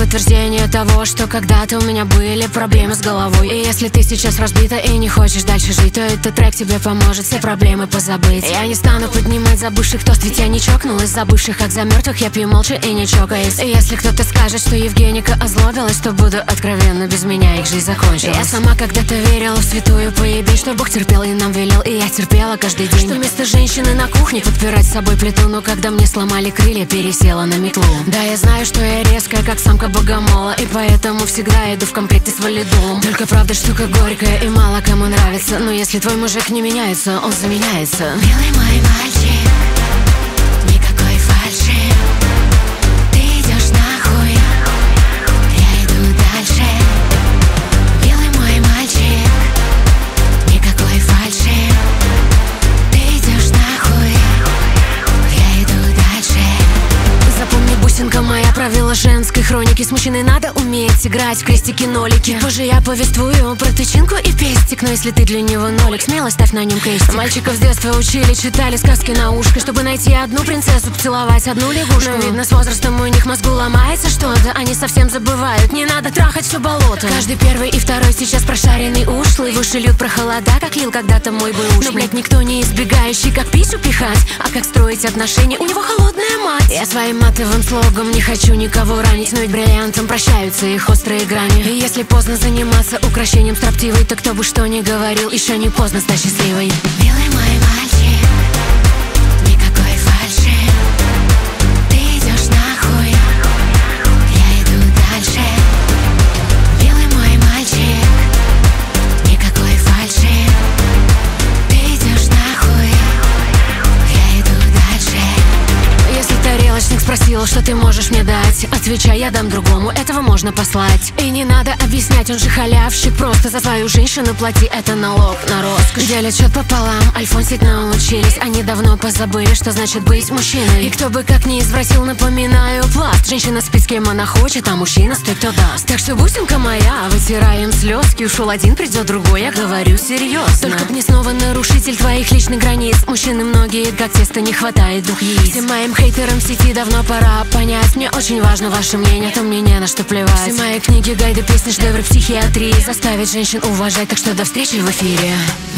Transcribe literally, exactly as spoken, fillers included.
подтверждение того, что когда-то у меня были проблемы с головой. И если ты сейчас разбита и не хочешь дальше жить, то этот трек тебе поможет все проблемы позабыть. Я не стану поднимать забывших тост, ведь я не чокнулась за бывших, как за мертвых я пью молча и не чокаясь. И если кто-то скажет, что Евгеника озлобилась, то буду откровенно, без меня их жизнь закончилась. Я сама когда-то верила в святую поебень, что Бог терпел и нам велел, и я терпела каждый день. Что вместо женщины на кухне подпирать с собой плиту, но когда мне сломали крылья, пересела на метлу. Да, я знаю, что я резкая, как самка богомола, и поэтому всегда иду в комплекте с валидолом. Только правда штука горькая и мало кому нравится, но если твой мужик не меняется, он заменяется. Милый мой мальчик, никакой фальши. Ты идешь нахуй, я иду дальше. Милый мой мальчик, никакой фальши. Ты идешь нахуй, я иду дальше. Запомни, бусинка моя, правила женской хроники. С мужчиной надо уметь играть в крестики-нолики. Позже я повествую про тычинку и пестик, но если ты для него нолик, смело ставь на нем крестик. Мальчиков с детства учили, читали сказки на ушко, чтобы найти одну принцессу, поцеловать одну лягушку. Но видно, с возрастом у них мозгу ломается что-то, они совсем забывают, не надо трахать все болото. Каждый первый и второй сейчас прошаренный ушлый, в уши льют про холода, как лил когда-то мой бывший. Но, блядь, никто не избегающий, как пищу пихать, а как строить отношения, у него холодная мать. Я своим матовым слогом не хочу никого ранить, но ведь бриллиантом прощаются их острые грани. И если поздно заниматься украшением строптивой, то кто бы что ни говорил, еще не поздно стать счастливой. Милый мой мальчик, никакой фальши. Ты идешь нахуй, я иду дальше. Милый мой мальчик, никакой фальши. Ты идешь нахуй, я иду дальше. Если тарелочник спросил, что ты можешь мне дать, отвечай, я дам другому, этого можно послать. И не надо объяснять, он же халявщик, просто за свою женщину плати, это налог на роскошь. Делят счет пополам, альфонсить научились, они давно позабыли, что значит быть мужчиной. И кто бы как ни извратил, напоминаю, пласт. Женщина спит с кем она хочет, а мужчина с той, кто даст. Так что, бусинка моя, вытираем слезки, ушел один, придет другой, я говорю серьезно. Только б не снова нарушитель твоих личных границ. Мужчины многие, как тесто, не хватает двух яиц. Всем моим хейтерам в сети давно пора понять, мне очень важно ваше мнение, то мне не на что плевать. Все мои книги, гайды, песни, шедевры психиатрии заставить женщин уважать, так что до встречи в эфире.